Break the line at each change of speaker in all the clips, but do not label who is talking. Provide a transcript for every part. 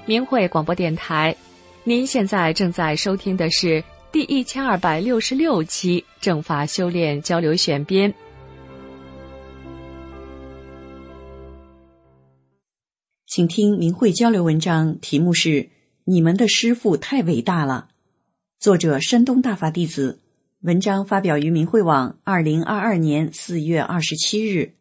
明慧广播电台，您现在正在收听的是第1266期正法修炼交流选编。
请听明慧交流文章，题目是你们的师父太伟大了，作者山东大法弟子，文章发表于明慧网2022年4月27日。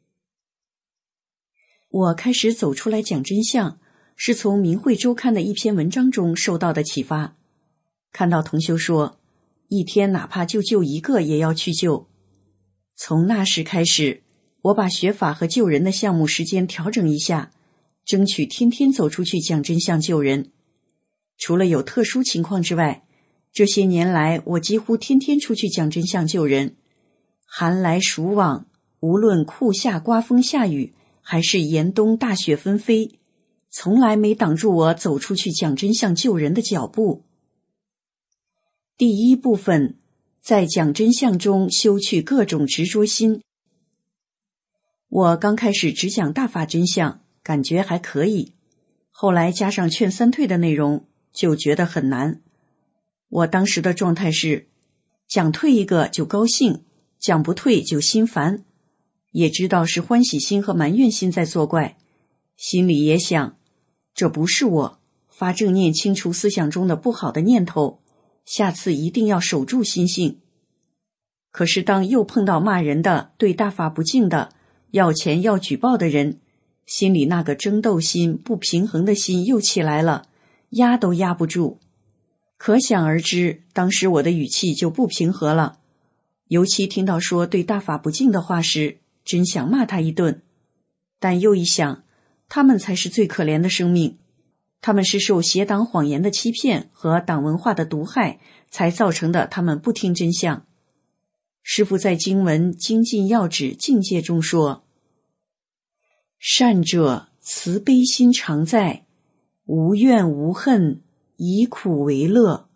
我开始走出来讲真相，是从明慧周刊的一篇文章中受到的启发。看到同修说，一天哪怕就救一个也要去救。从那时开始，我把学法和救人的项目时间调整一下，争取天天走出去讲真相救人。除了有特殊情况之外，这些年来我几乎天天出去讲真相救人。寒来暑往，无论酷夏刮风下雨，还是严冬大雪纷飞，从来没挡住我走出去讲真相救人的脚步。第一部分，在讲真相中修去各种执着心。我刚开始只讲大法真相，感觉还可以，后来加上劝三退的内容，就觉得很难。我当时的状态是，讲退一个就高兴，讲不退就心烦，也知道是欢喜心和埋怨心在作怪，心里也想，这不是我，发正念清除思想中的不好的念头，下次一定要守住心性。可是当又碰到骂人的、对大法不敬的、要钱要举报的人，心里那个争斗心、不平衡的心又起来了，压都压不住。可想而知，当时我的语气就不平和了，尤其听到说对大法不敬的话时，真想骂他一顿。但又一想，他们才是最可怜的生命，他们是受邪党谎言的欺骗和党文化的毒害才造成的，他们不听真相。师父在经文精进要旨境界中说，善者慈悲心常在，无怨无恨，以苦为乐。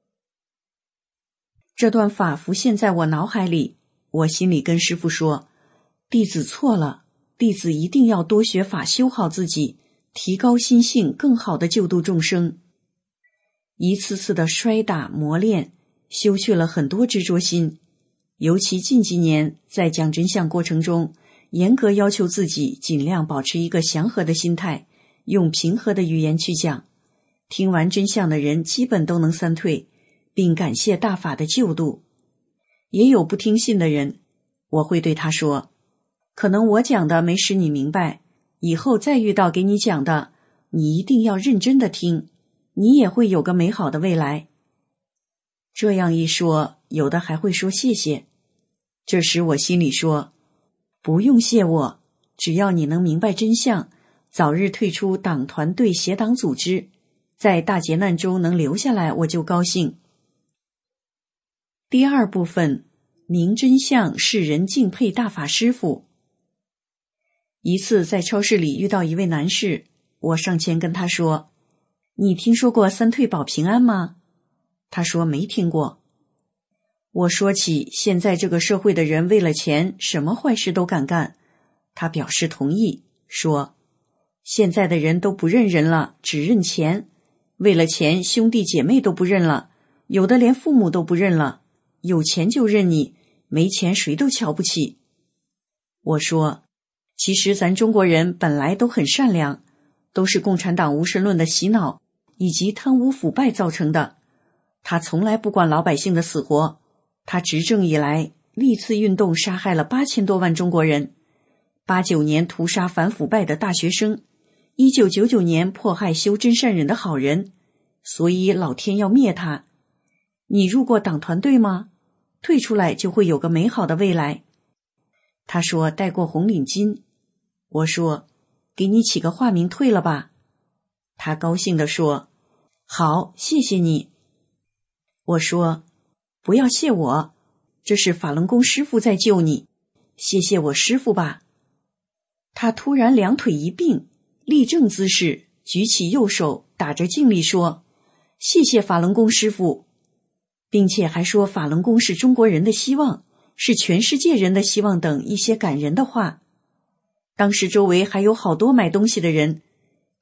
这段法浮现在我脑海里，我心里跟师父说，弟子错了，弟子一定要多学法，修好自己，提高心性，更好地救度众生。一次次的摔打磨练，修去了很多执着心，尤其近几年在讲真相过程中，严格要求自己尽量保持一个祥和的心态，用平和的语言去讲。听完真相的人基本都能三退，并感谢大法的救度。也有不听信的人，我会对他说，可能我讲的没使你明白，以后再遇到给你讲的，你一定要认真的听，你也会有个美好的未来。这样一说，有的还会说谢谢。这时我心里说，不用谢我，只要你能明白真相，早日退出党团队邪党组织，在大劫难中能留下来，我就高兴。第二部分，明真相世人敬佩大法师父。一次在超市里遇到一位男士，我上前跟他说，你听说过三退保平安吗？他说没听过。我说起现在这个社会的人为了钱，什么坏事都敢干，他表示同意，说现在的人都不认人了，只认钱，为了钱兄弟姐妹都不认了，有的连父母都不认了，有钱就认你，没钱谁都瞧不起。我说，其实咱中国人本来都很善良，都是共产党无神论的洗脑以及贪污腐败造成的，他从来不管老百姓的死活，他执政以来历次运动杀害了8000多万中国人，89年屠杀反腐败的大学生，1999年迫害修真善忍的好人，所以老天要灭他。你入过党团队吗？退出来就会有个美好的未来。他说戴过红领巾。我说给你起个化名退了吧。他高兴地说好，谢谢你。我说不要谢我，这是法轮功师父在救你，谢谢我师父吧。他突然两腿一并，立正姿势，举起右手，打着敬礼说，谢谢法轮功师父，并且还说法轮功是中国人的希望，是全世界人的希望等一些感人的话。当时周围还有好多买东西的人，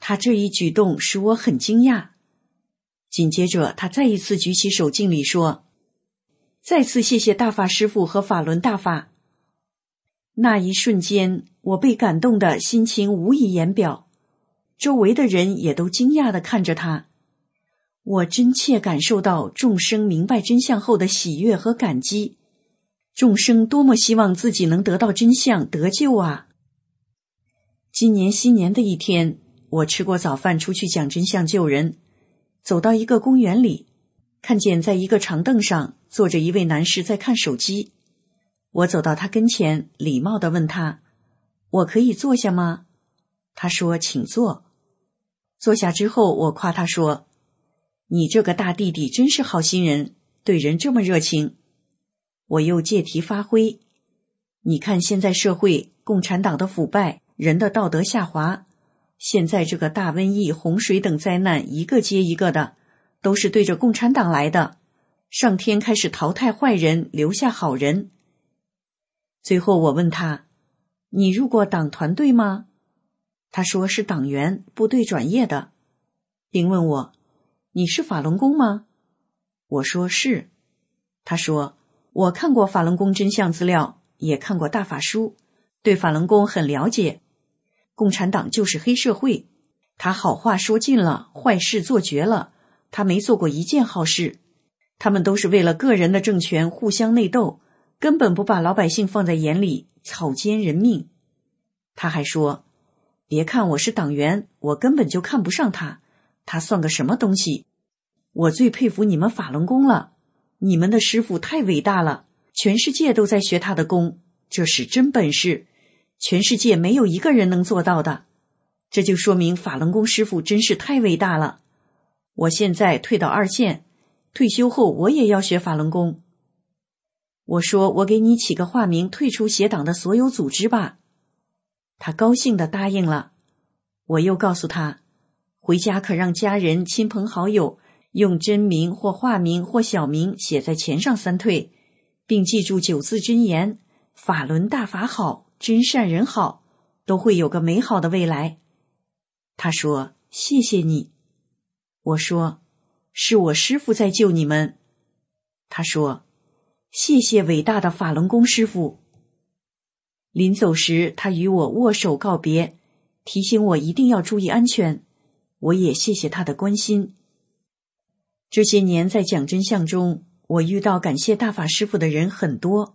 他这一举动使我很惊讶。紧接着他再一次举起手敬礼说，再次谢谢大法师父和法轮大法。那一瞬间，我被感动的心情无以言表，周围的人也都惊讶地看着他。我真切感受到众生明白真相后的喜悦和感激，众生多么希望自己能得到真相得救啊！今年新年的一天，我吃过早饭出去讲真相救人，走到一个公园里，看见在一个长凳上坐着一位男士在看手机。我走到他跟前，礼貌地问他，我可以坐下吗？他说请坐。坐下之后，我夸他说，你这个大弟弟真是好心人，对人这么热情。我又借题发挥，你看现在社会共产党的腐败，人的道德下滑，现在这个大瘟疫、洪水等灾难一个接一个的，都是对着共产党来的，上天开始淘汰坏人，留下好人。最后我问他，你入过党团队吗？他说是党员，部队转业的，并问我，你是法轮功吗？我说是。他说，我看过法轮功真相资料，也看过大法书，对法轮功很了解。共产党就是黑社会，他好话说尽了，坏事做绝了，他没做过一件好事。他们都是为了个人的政权互相内斗，根本不把老百姓放在眼里，草菅人命。他还说，别看我是党员，我根本就看不上他，他算个什么东西？我最佩服你们法轮功了，你们的师父太伟大了，全世界都在学他的功，这是真本事，全世界没有一个人能做到的。这就说明法轮功师父真是太伟大了。我现在退到2线，退休后我也要学法轮功。我说，我给你起个化名，退出邪党的所有组织吧。他高兴地答应了。我又告诉他，回家可让家人、亲朋好友用真名或化名或小名写在钱上3退，并记住9字真言，法轮大法好，真善人好，都会有个美好的未来。他说，谢谢你。我说，是我师父在救你们。他说，谢谢伟大的法轮功师父。临走时，他与我握手告别，提醒我一定要注意安全。我也谢谢他的关心。这些年在讲真相中，我遇到感谢大法师父的人很多。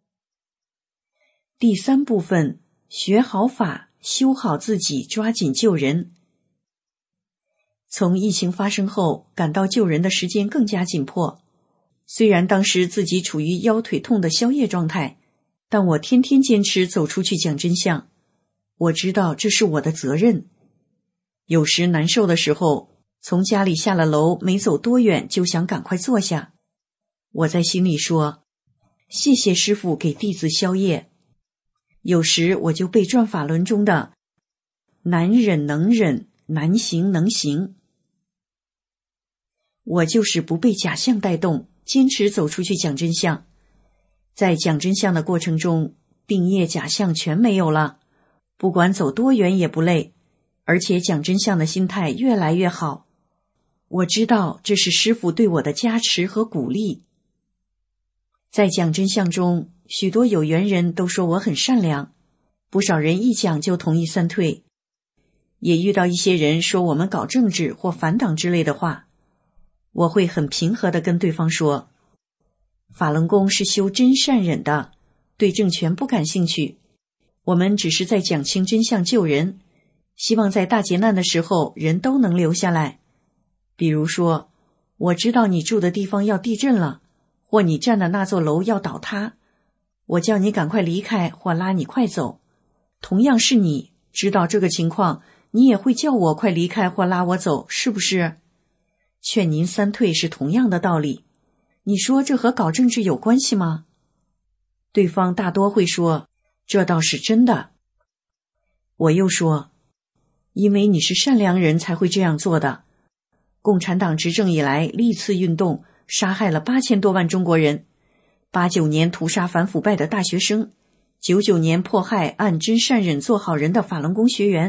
第3部分，学好法，修好自己，抓紧救人。从疫情发生后，感到救人的时间更加紧迫。虽然当时自己处于腰腿痛的宵夜状态，但我天天坚持走出去讲真相。我知道这是我的责任。有时难受的时候，从家里下了楼，没走多远就想赶快坐下。我在心里说，谢谢师父给弟子宵夜。有时我就背转法轮中的难忍能忍，难行能行。我就是不被假象带动，坚持走出去讲真相。在讲真相的过程中，病业假象全没有了，不管走多远也不累，而且讲真相的心态越来越好。我知道这是师父对我的加持和鼓励。在讲真相中，许多有缘人都说我很善良，不少人一讲就同意3退。也遇到一些人说我们搞政治或反党之类的话，我会很平和地跟对方说，法轮功是修真善忍的，对政权不感兴趣，我们只是在讲清真相救人，希望在大劫难的时候人都能留下来。比如说，我知道你住的地方要地震了，或你站的那座楼要倒塌，我叫你赶快离开或拉你快走。同样是你知道这个情况，你也会叫我快离开或拉我走，是不是？劝您3退是同样的道理。你说这和搞政治有关系吗？对方大多会说，这倒是真的。我又说，因为你是善良人才会这样做的。共产党执政以来，历次运动杀害了8000多万中国人，89年屠杀反腐败的大学生，99年迫害按真善忍做好人的法轮功学员，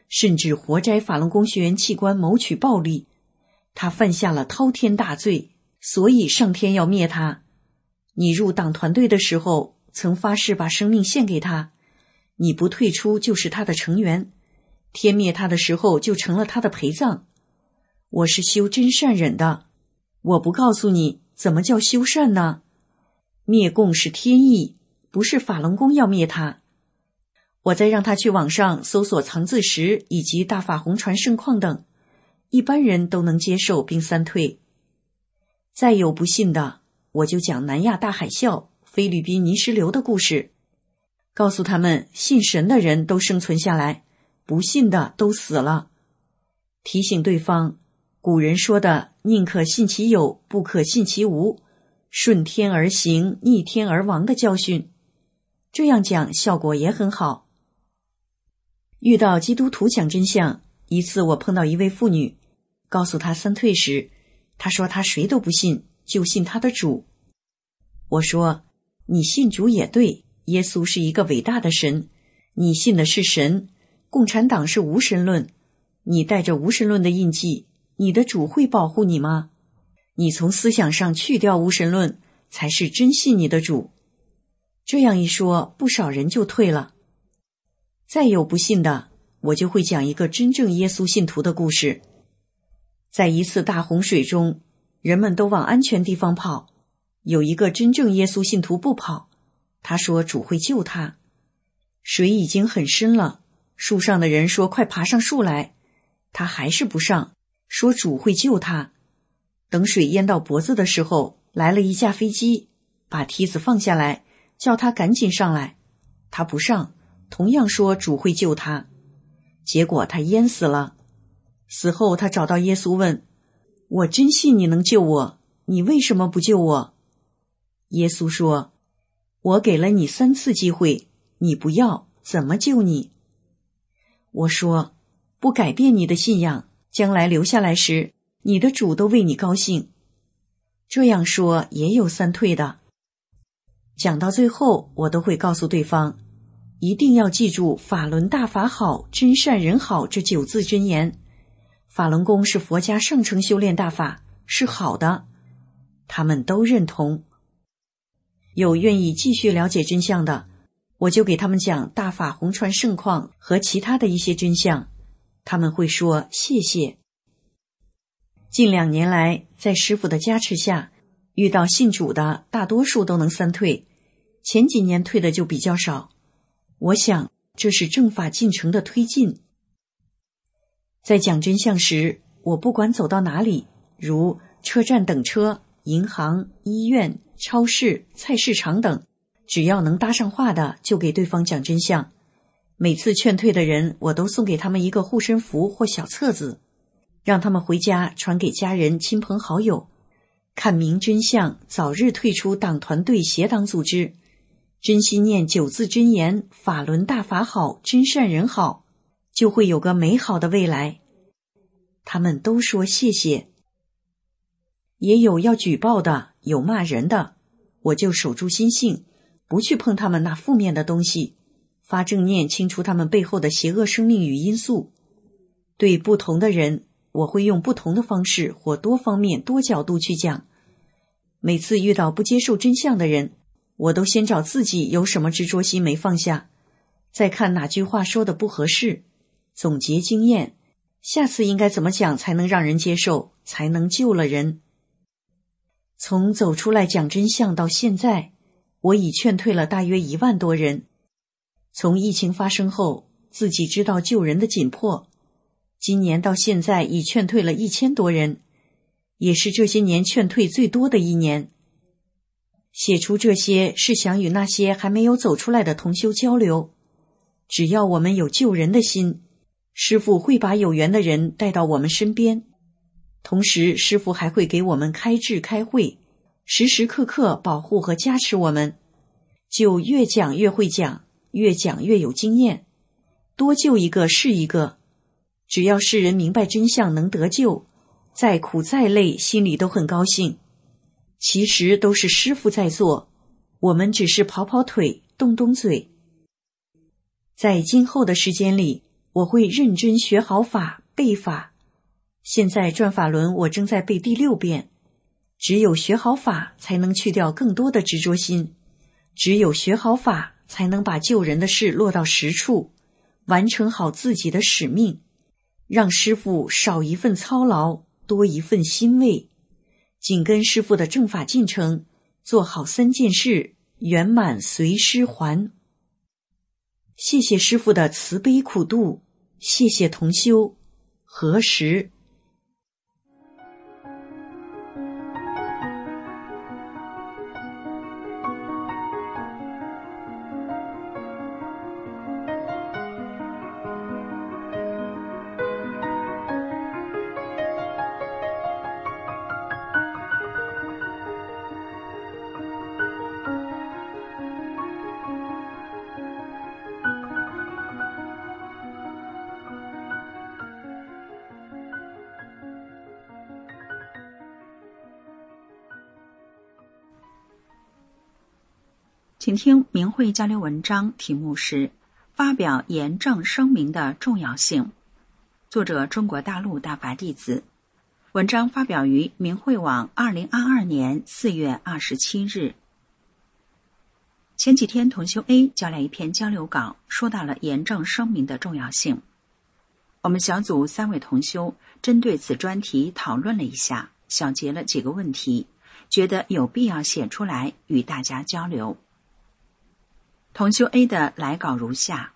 甚至活摘法轮功学员器官谋取暴利。他犯下了滔天大罪，所以上天要灭他。你入党团队的时候曾发誓把生命献给他，你不退出就是他的成员，天灭他的时候就成了他的陪葬。我是修真善忍的，我不告诉你怎么叫修善呢？灭共是天意，不是法轮功要灭他。我再让他去网上搜索藏字石以及大法红传盛况等，一般人都能接受并三退。再有不信的，我就讲南亚大海啸、菲律宾泥石流的故事，告诉他们信神的人都生存下来，不信的都死了。提醒对方古人说的宁可信其有，不可信其无，顺天而行，逆天而亡的教训。这样讲效果也很好。遇到基督徒讲真相，一次我碰到一位妇女，告诉她三退时，她说她谁都不信，就信她的主。我说，你信主也对，耶稣是一个伟大的神，你信的是神，共产党是无神论，你带着无神论的印记，你的主会保护你吗？你从思想上去掉无神论，才是真信你的主。这样一说，不少人就退了。再有不信的，我就会讲一个真正耶稣信徒的故事。在一次大洪水中，人们都往安全地方跑，有一个真正耶稣信徒不跑，他说主会救他。水已经很深了，树上的人说快爬上树来，他还是不上，说主会救他。等水淹到脖子的时候，来了一架飞机，把梯子放下来，叫他赶紧上来。他不上，同样说主会救他。结果他淹死了。死后他找到耶稣问，我真信你能救我，你为什么不救我？耶稣说，我给了你3次机会，你不要，怎么救你？我说，不改变你的信仰，将来留下来时，你的主都为你高兴。这样说也有三退的。讲到最后，我都会告诉对方，一定要记住法轮大法好，真善人好这9字真言。法轮功是佛家上乘修炼大法，是好的，他们都认同。有愿意继续了解真相的，我就给他们讲大法红传盛况和其他的一些真相，他们会说谢谢。近2年来，在师父的加持下，遇到信主的大多数都能三退，前几年退的就比较少。我想这是正法进程的推进。在讲真相时，我不管走到哪里，如车站等车、银行、医院、超市、菜市场等，只要能搭上话的，就给对方讲真相。每次劝退的人，我都送给他们一个护身符或小册子，让他们回家传给家人、亲朋好友，看明真相，早日退出党团队、邪党组织，真心念9字真言，法轮大法好，真善人好，就会有个美好的未来。他们都说谢谢。也有要举报的，有骂人的，我就守住心性，不去碰他们那负面的东西，发正念清除他们背后的邪恶生命与因素。对不同的人，我会用不同的方式或多方面多角度去讲。每次遇到不接受真相的人，我都先找自己有什么执着心没放下，再看哪句话说的不合适，总结经验，下次应该怎么讲才能让人接受，才能救了人。从走出来讲真相到现在，我已劝退了大约1万多人。从疫情发生后，自己知道救人的紧迫，今年到现在已劝退了1000多人，也是这些年劝退最多的1年。写出这些是想与那些还没有走出来的同修交流，只要我们有救人的心，师父会把有缘的人带到我们身边，同时师父还会给我们开智开会，时时刻刻保护和加持我们，就越讲越会讲，越讲越有经验，多救一个是一个。只要世人明白真相能得救，再苦再累心里都很高兴。其实都是师父在做，我们只是跑跑腿动动嘴。在今后的时间里， 我会认真学好法，背法。现在转法轮我正在背第6遍。只有学好法，才能去掉更多的执着心。只有学好法，才能把救人的事落到实处，完成好自己的使命，让师父少一份操劳，多一份欣慰。紧跟师父的正法进程，做好3件事，圆满随师还。谢谢师父的慈悲苦度，谢谢同修。何时？
请听明慧交流文章，题目是发表严正声明的重要性，作者中国大陆大法弟子。文章发表于明慧网2022年4月27日。前几天同修 A 交来一篇交流稿，说到了严正声明的重要性。我们小组3位同修针对此专题讨论了一下，小结了几个问题，觉得有必要写出来与大家交流。同修 A 的来稿如下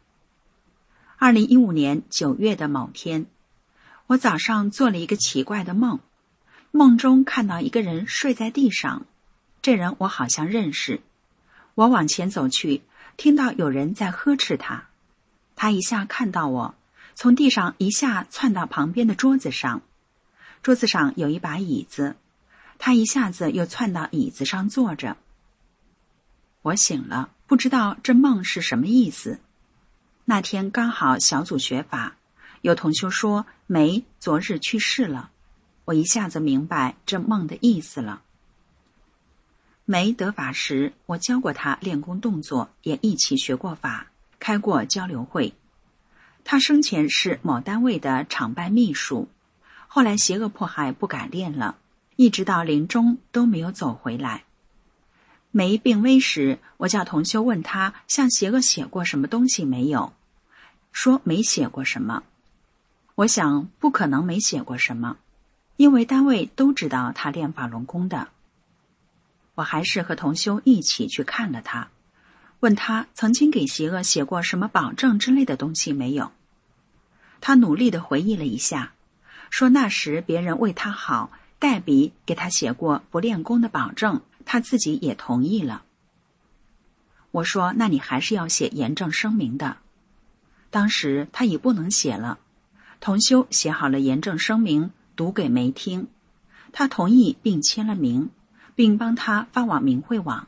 ：2015年9月的某天，我早上做了一个奇怪的梦，梦中看到一个人睡在地上，这人我好像认识。我往前走去，听到有人在呵斥他，他一下看到我，从地上一下窜到旁边的桌子上，桌子上有一把椅子，他一下子又窜到椅子上坐着。我醒了，不知道这梦是什么意思。那天刚好小组学法，有同修说梅昨日去世了，我一下子明白这梦的意思了。梅得法时，我教过他练功动作，也一起学过法，开过交流会。他生前是某单位的厂办秘书，后来邪恶迫害不敢练了，一直到临终都没有走回来。梅病危时，我叫同修问他向邪恶写过什么东西没有，说没写过什么。我想不可能没写过什么，因为单位都知道他练法轮功的。我还是和同修一起去看了他，问他曾经给邪恶写过什么保证之类的东西没有。他努力地回忆了一下，说那时别人为他好，代笔给他写过不练功的保证，他自己也同意了。我说那你还是要写严正声明的。当时他已不能写了，同修写好了严正声明，读给梅听，他同意并签了名，并帮他发往明慧网。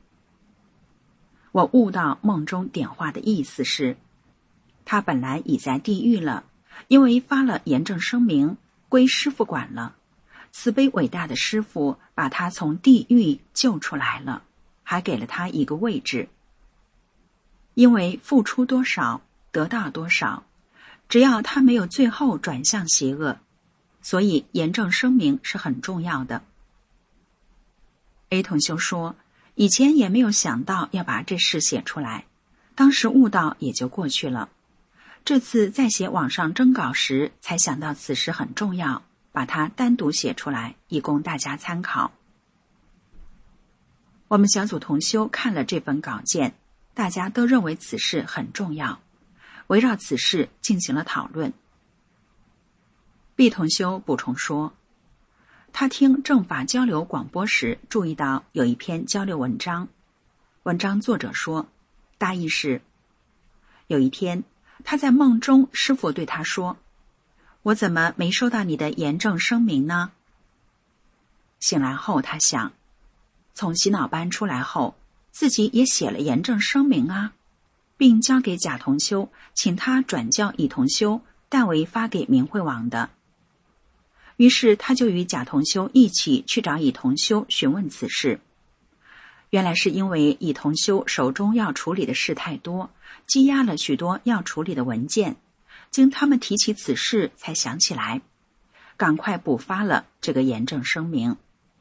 我悟到梦中点化的意思是，他本来已在地狱了，因为发了严正声明，归师父管了。慈悲伟大的师父把他从地狱救出来了，还给了他一个位置。因为付出多少，得到多少，只要他没有最后转向邪恶，所以严正声明是很重要的。A 同修说，以前也没有想到要把这事写出来，当时悟到也就过去了。这次在写网上征稿时，才想到此事很重要，把它单独写出来，以供大家参考。我们小组同修看了这份稿件，大家都认为此事很重要，围绕此事进行了讨论。B 同修补充说，他听正法交流广播时注意到有一篇交流文章，文章作者说，大意是，有一天他在梦中，师父对他说，我怎么没收到你的严正声明呢？醒来后他想，从洗脑班出来后，自己也写了严正声明啊，并交给贾同修，请他转交乙同修，代为发给明慧网的。于是他就与贾同修一起去找乙同修询问此事。原来是因为乙同修手中要处理的事太多，积压了许多要处理的文件， 经他们提起此事，才想起来，赶快补发了这个严正声明。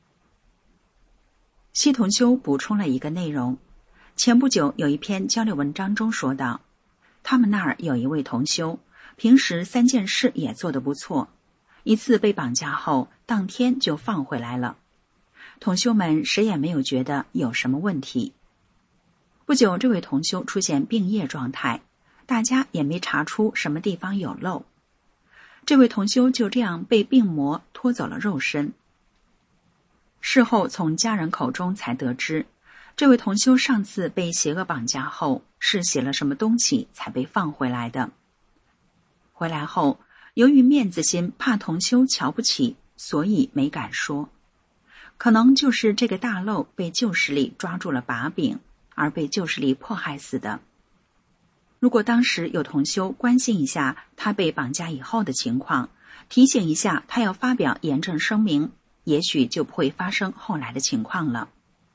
西同修补充了一个内容，前不久有一篇交流文章中说到，他们那儿有一位同修，平时3件事也做得不错，一次被绑架后，当天就放回来了。同修们谁也没有觉得有什么问题。不久，这位同修出现病业状态，大家也没查出什么地方有漏。这位同修就这样被病魔拖走了肉身。事后从家人口中才得知，这位同修上次被邪恶绑架后，是写了什么东西才被放回来的。回来后，由于面子心，怕同修瞧不起，所以没敢说。可能就是这个大漏被旧势力抓住了把柄，而被旧势力迫害死的。如果当时有同修关心一下他被绑架以后的情况，提醒一下他要发表严正声明，也许就不会发生后来的情况了。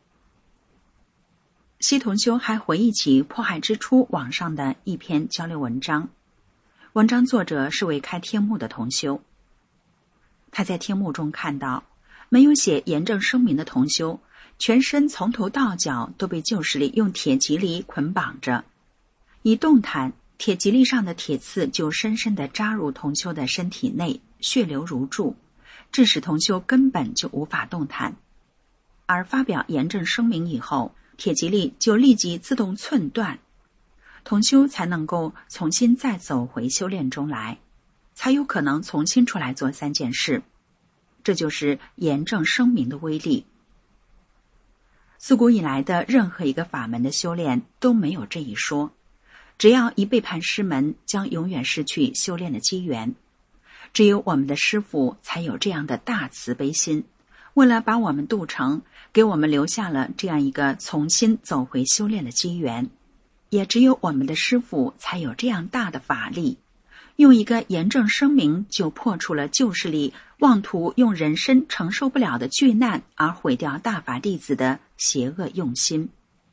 西同修还回忆起迫害之初网上的一篇交流文章，文章作者是位开天幕的同修。他在天幕中看到，没有写严正声明的同修，全身从头到脚都被旧势力用铁蒺藜捆绑着，一动弹，铁蒺藜上的铁刺就深深地扎入同修的身体内，血流如注，致使同修根本就无法动弹。而发表严正声明以后，铁蒺藜就立即自动寸断，同修才能够重新再走回修炼中来，才有可能重新出来做3件事。这就是严正声明的威力。自古以来的任何一个法门的修炼都没有这一说，只要一背叛师门，将永远失去修炼的机缘。只有我们的师父才有这样的大慈悲心，为了把我们渡成，给我们留下了这样一个重新走回修炼的机缘。也只有我们的师父才有这样大的法力，用一个严正声明就破除了旧势力妄图用人身承受不了的巨难而毁掉大法弟子的邪恶用心。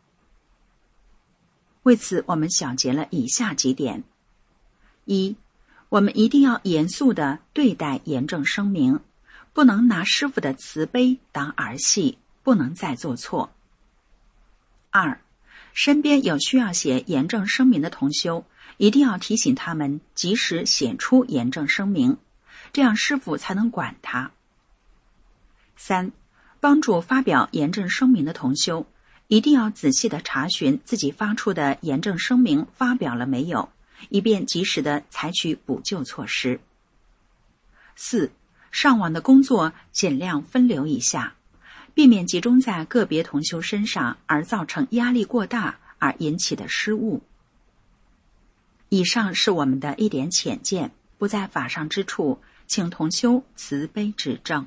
为此，我们小结了以下几点：一，我们一定要严肃地对待严正声明，不能拿师父的慈悲当儿戏，不能再做错。二，身边有需要写严正声明的同修，一定要提醒他们及时写出严正声明，这样师父才能管他。三，帮助发表严正声明的同修，一定要仔细地查询自己发出的严正声明发表了没有，以便及时地采取补救措施。四，上网的工作尽量分流一下，避免集中在个别同修身上而造成压力过大而引起的失误。以上是我们的一点浅见，不在法上之处，请同修慈悲指正。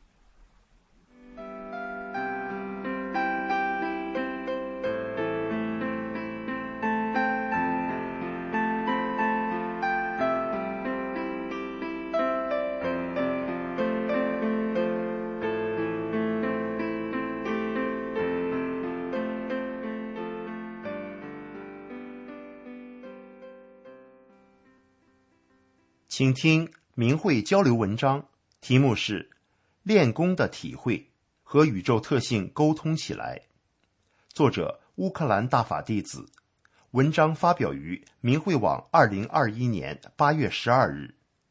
请听明慧交流文章，题目是练功的体会和宇宙特性沟通起来，作者乌克兰大法弟子，文章发表于明慧网2021年8月12日。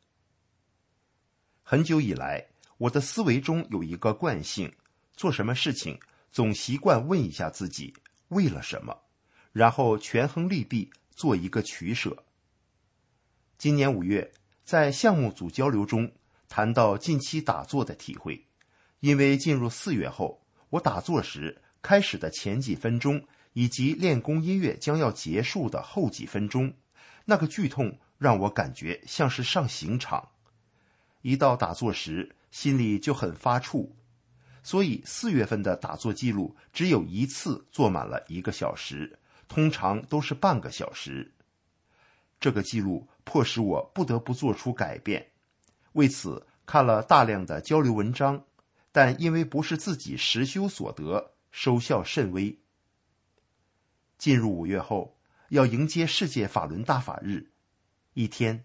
很久以来，我的思维中有一个惯性，做什么事情总习惯问一下自己为了什么，然后权衡利弊，做一个取舍。今年5月，在项目组交流中谈到近期打坐的体会，因为进入4月后，我打坐时开始的前几分钟以及练功音乐将要结束的后几分钟，那个剧痛让我感觉像是上刑场。一到打坐时，心里就很发怵，所以4月份的打坐记录只有一次坐满了1个小时，通常都是半个小时。这个记录迫使我不得不做出改变，为此看了大量的交流文章，但因为不是自己实修所得，收效甚微。进入5月后，要迎接世界法轮大法日，一天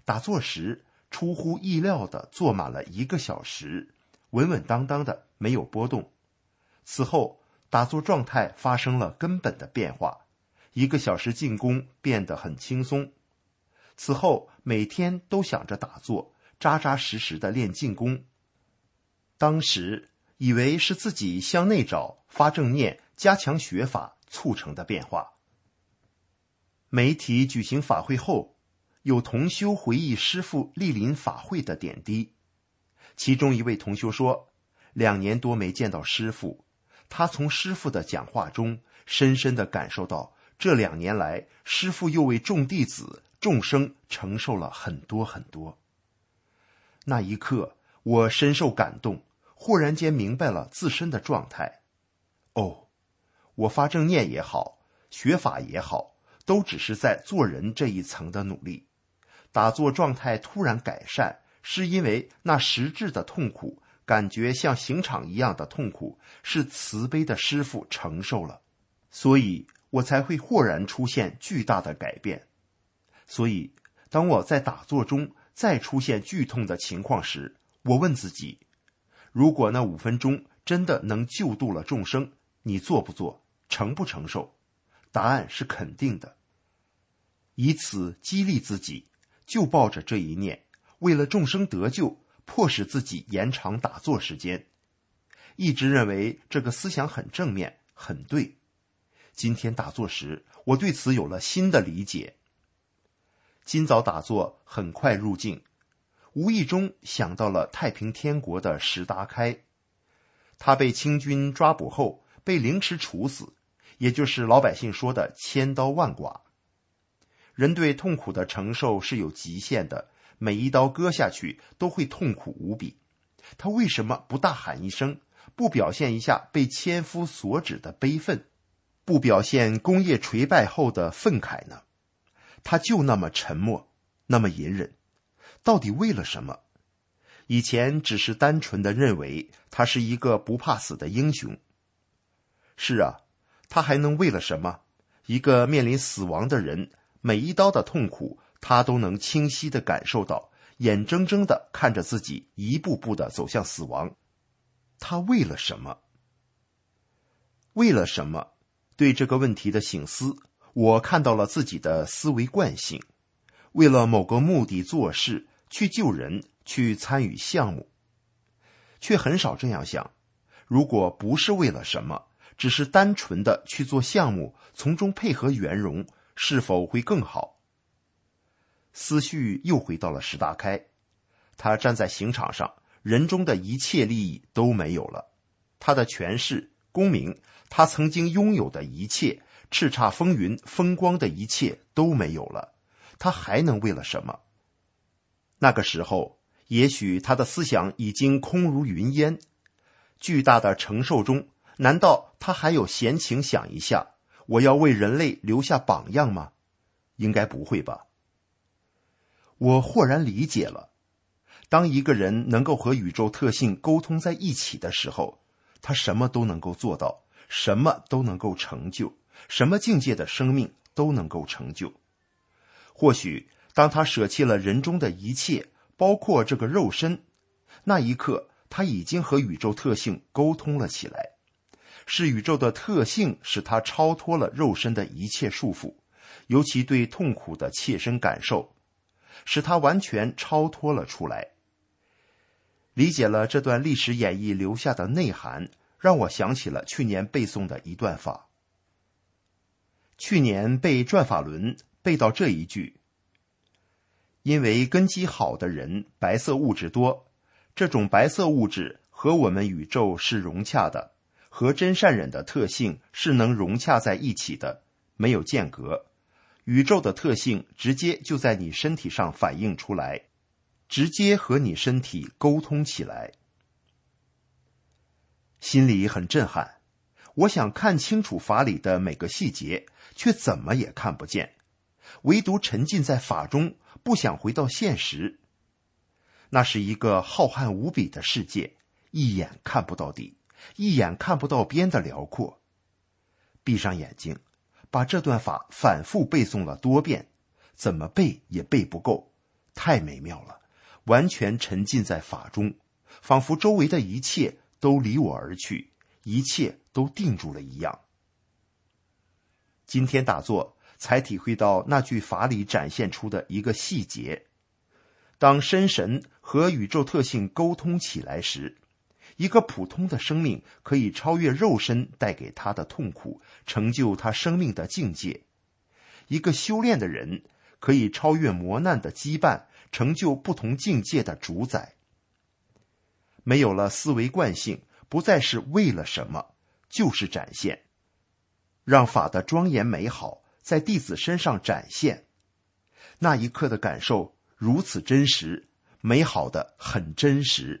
打坐时出乎意料地坐满了1个小时，稳稳当当的，没有波动。此后打坐状态发生了根本的变化，1个小时进攻变得很轻松。此后每天都想着打坐，扎扎实实的练静功。当时以为是自己向内找，发正念，加强学法促成的变化。媒体举行法会后，有同修回忆师父莅临法会的点滴。其中一位同修说，2年多没见到师父，他从师父的讲话中深深地感受到，这2年来师父又为众弟子众生承受了很多很多。那一刻我深受感动，忽然间明白了自身的状态。我发正念也好，学法也好，都只是在做人这一层的努力。打坐状态突然改善，是因为那实质的痛苦，感觉像刑场一样的痛苦，是慈悲的师父承受了，所以我才会豁然出现巨大的改变。所以当我在打坐中再出现剧痛的情况时，我问自己，如果那5分钟真的能救度了众生，你做不做，承不承受？答案是肯定的。以此激励自己，就抱着这一念，为了众生得救，迫使自己延长打坐时间。一直认为这个思想很正面，很对。今天打坐时，我对此有了新的理解。今早打坐很快入静，无意中想到了太平天国的石达开。他被清军抓捕后被凌迟处死，也就是老百姓说的千刀万剐。人对痛苦的承受是有极限的，每一刀割下去都会痛苦无比。他为什么不大喊一声，不表现一下被千夫所指的悲愤，不表现功业垂败后的愤慨呢？他就那么沉默，那么隐忍，到底为了什么？以前只是单纯的认为他是一个不怕死的英雄。是啊，他还能为了什么？一个面临死亡的人，每一刀的痛苦他都能清晰地感受到，眼睁睁地看着自己一步步地走向死亡。他为了什么？为了什么？对这个问题的省思，我看到了自己的思维惯性。为了某个目的做事，去救人，去参与项目，却很少这样想，如果不是为了什么，只是单纯的去做项目，从中配合圆融，是否会更好？思绪又回到了石达开，他站在刑场上，人中的一切利益都没有了，他的权势、功名，他曾经拥有的一切，叱咤风云、风光的一切都没有了，他还能为了什么？那个时候，也许他的思想已经空如云烟。巨大的承受中，难道他还有闲情想一下，我要为人类留下榜样吗？应该不会吧。我豁然理解了，当一个人能够和宇宙特性沟通在一起的时候，他什么都能够做到，什么都能够成就，什么境界的生命都能够成就。或许当他舍弃了人中的一切，包括这个肉身，那一刻他已经和宇宙特性沟通了起来。是宇宙的特性使他超脱了肉身的一切束缚，尤其对痛苦的切身感受，使他完全超脱了出来。理解了这段历史演绎留下的内涵，让我想起了去年背诵的一段法。去年背转法轮，背到这一句：因为根基好的人白色物质多，这种白色物质和我们宇宙是融洽的，和真善忍的特性是能融洽在一起的，没有间隔。宇宙的特性直接就在你身体上反映出来，直接和你身体沟通起来。心里很震撼，我想看清楚法理的每个细节，却怎么也看不见，唯独沉浸在法中，不想回到现实。那是一个浩瀚无比的世界，一眼看不到底，一眼看不到边的辽阔。闭上眼睛，把这段法反复背诵了多遍，怎么背也背不够， 太美妙了，完全沉浸在法中，仿佛周围的一切都离我而去，一切都定住了一样。今天打坐才体会到那句法里展现出的一个细节：当身神和宇宙特性沟通起来时，一个普通的生命可以超越肉身带给他的痛苦，成就他生命的境界；一个修炼的人可以超越磨难的羁绊，成就不同境界的主宰。没有了思维惯性，不再是为了什么，就是展现，让法的庄严美好在弟子身上展现。那一刻的感受如此真实，美好的很真实。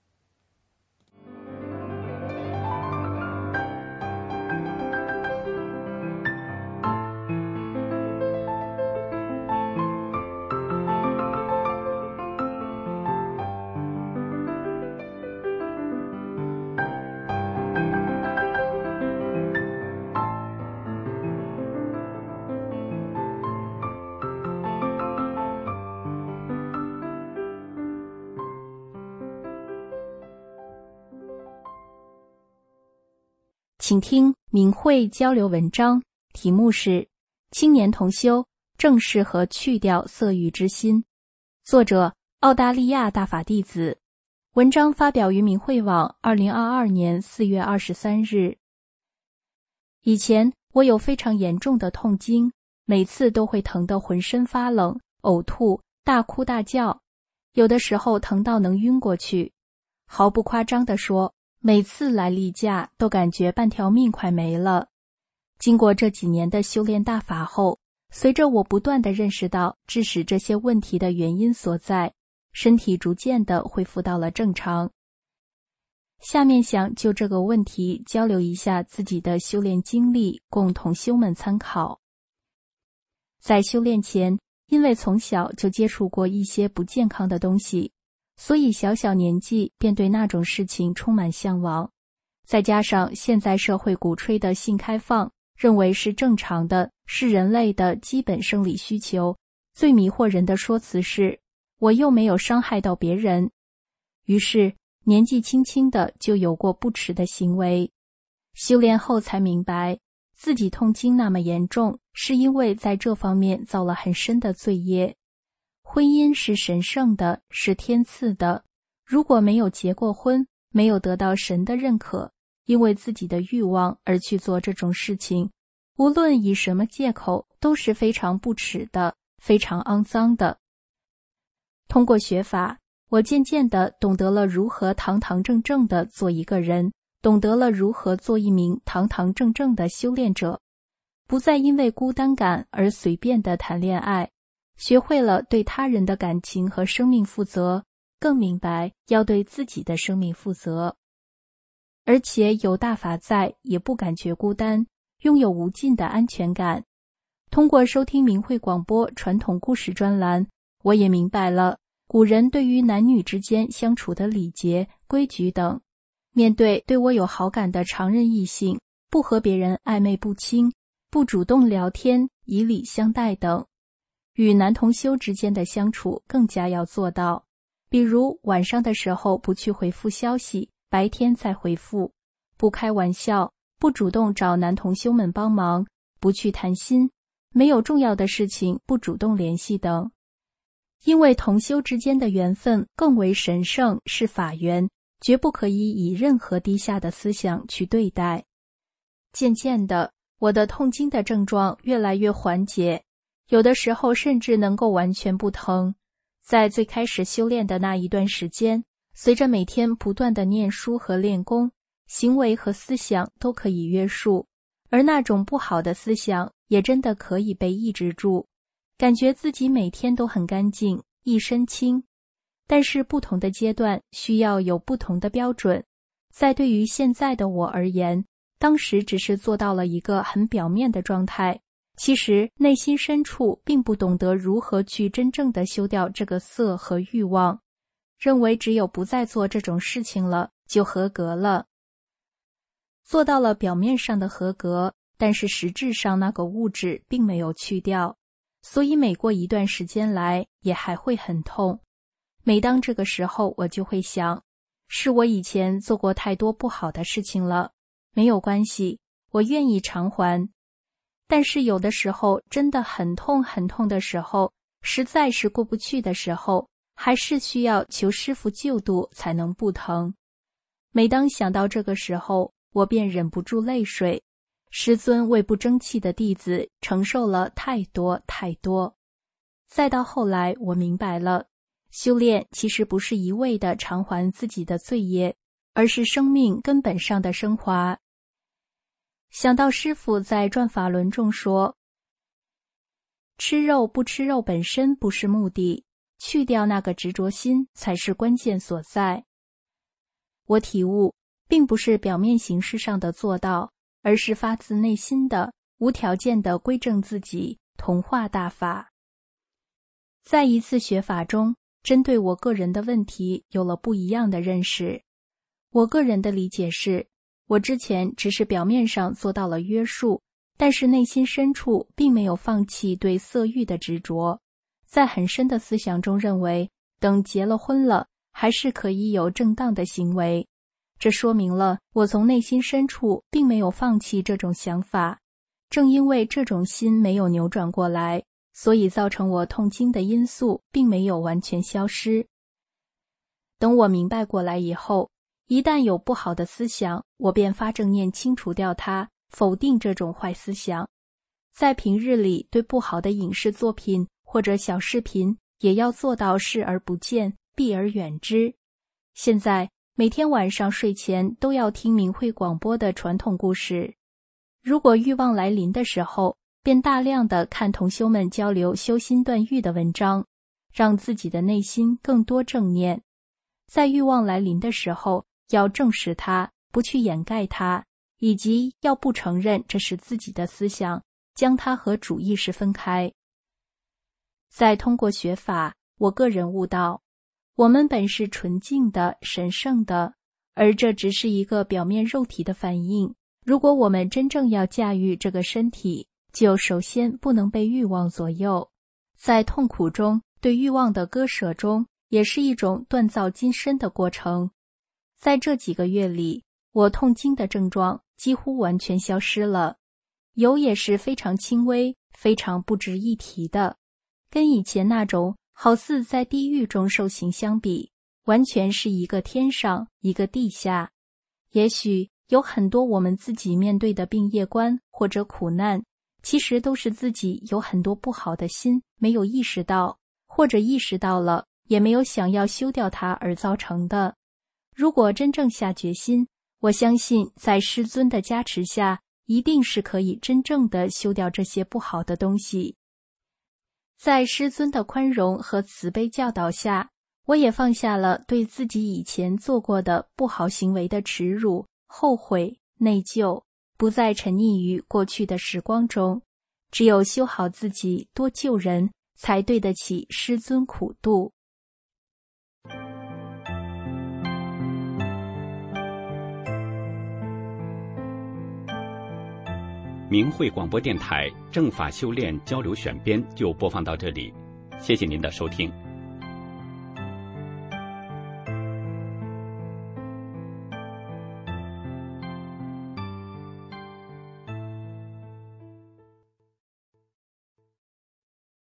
请听明慧交流文章，题目是青年同修正适合去掉色欲之心，作者澳大利亚大法弟子。文章发表于明慧网2022年4月23日。以前我有非常严重的痛经，每次都会疼得浑身发冷、呕吐、大哭大叫，有的时候疼到能晕过去。毫不夸张地说，每次来例假都感觉半条命快没了。经过这几年的修炼大法后，随着我不断地认识到致使这些问题的原因所在，身体逐渐地恢复到了正常。下面想就这个问题交流一下自己的修炼经历，供同修们参考。在修炼前，因为从小就接触过一些不健康的东西，所以小小年纪便对那种事情充满向往。再加上现在社会鼓吹的性开放，认为是正常的，是人类的基本生理需求，最迷惑人的说辞是我又没有伤害到别人。于是年纪轻轻的就有过不耻的行为。修炼后才明白，自己痛经那么严重，是因为在这方面造了很深的罪业。婚姻是神圣的，是天赐的，如果没有结过婚，没有得到神的认可，因为自己的欲望而去做这种事情，无论以什么借口，都是非常不耻的，非常肮脏的。通过学法，我渐渐地懂得了如何堂堂正正地做一个人，懂得了如何做一名堂堂正正的修炼者，不再因为孤单感而随便地谈恋爱，学会了对他人的感情和生命负责，更明白要对自己的生命负责。而且有大法在，也不感觉孤单，拥有无尽的安全感。通过收听明慧广播传统故事专栏，我也明白了古人对于男女之间相处的礼节、规矩等。面对对我有好感的常人异性，不和别人暧昧不清，不主动聊天，以礼相待等。与男同修之间的相处更加要做到，比如晚上的时候不去回复消息，白天再回复，不开玩笑，不主动找男同修们帮忙，不去谈心，没有重要的事情不主动联系等。因为同修之间的缘分更为神圣，是法缘，绝不可以以任何低下的思想去对待。渐渐的，我的痛经的症状越来越缓解，有的时候甚至能够完全不疼。在最开始修炼的那一段时间，随着每天不断的念书和练功，行为和思想都可以约束，而那种不好的思想也真的可以被抑制住，感觉自己每天都很干净，一身轻。但是不同的阶段需要有不同的标准，在对于现在的我而言，当时只是做到了一个很表面的状态，其实内心深处并不懂得如何去真正的修掉这个色和欲望，认为只有不再做这种事情了，就合格了。做到了表面上的合格，但是实质上那个物质并没有去掉。 所以每过一段时间来也还会很痛。每当这个时候，我就会想，是我以前做过太多不好的事情了，没有关系，我愿意偿还。但是有的时候真的很痛很痛的时候，实在是过不去的时候，还是需要求师父救度才能不疼。每当想到这个时候，我便忍不住泪水。师尊为不争气的弟子承受了太多太多。再到后来，我明白了，修炼其实不是一味地偿还自己的罪业，而是生命根本上的升华。想到师父在转法轮中说，吃肉不吃肉本身不是目的，去掉那个执着心才是关键所在。我体悟，并不是表面形式上的做到，而是发自内心的、无条件的归正自己，同化大法。在一次学法中，针对我个人的问题有了不一样的认识。我个人的理解是，我之前只是表面上做到了约束，但是内心深处并没有放弃对色欲的执着，在很深的思想中认为，等结了婚了，还是可以有正当的行为。这说明了我从内心深处并没有放弃这种想法。正因为这种心没有扭转过来，所以造成我痛经的因素并没有完全消失。等我明白过来以后，一旦有不好的思想，我便发正念清除掉它，否定这种坏思想。在平日里对不好的影视作品或者小视频，也要做到视而不见，避而远之。现在每天晚上睡前都要听明慧广播的传统故事。如果欲望来临的时候，便大量的看同修们交流修心断欲的文章，让自己的内心更多正念。在欲望来临的时候，要正视它，不去掩盖它，以及要不承认这是自己的思想，将它和主意识分开。再通过学法，我个人悟到，我们本是纯净的、神圣的，而这只是一个表面肉体的反应。如果我们真正要驾驭这个身体，就首先不能被欲望左右。在痛苦中，对欲望的割舍中，也是一种锻造今生的过程。在这几个月里，我痛经的症状几乎完全消失了，有也是非常轻微、非常不值一提的，跟以前那种好似在地狱中受刑相比，完全是一个天上，一个地下。也许有很多我们自己面对的病业关或者苦难，其实都是自己有很多不好的心没有意识到，或者意识到了也没有想要修掉它而造成的。如果真正下决心，我相信在师尊的加持下，一定是可以真正的修掉这些不好的东西。在师尊的宽容和慈悲教导下，我也放下了对自己以前做过的不好行为的耻辱、后悔、内疚，不再沉溺于过去的时光中。只有修好自己，多救人，才对得起师尊苦度。
明慧广播电台正法修炼交流选编就播放到这里，谢谢您的收听。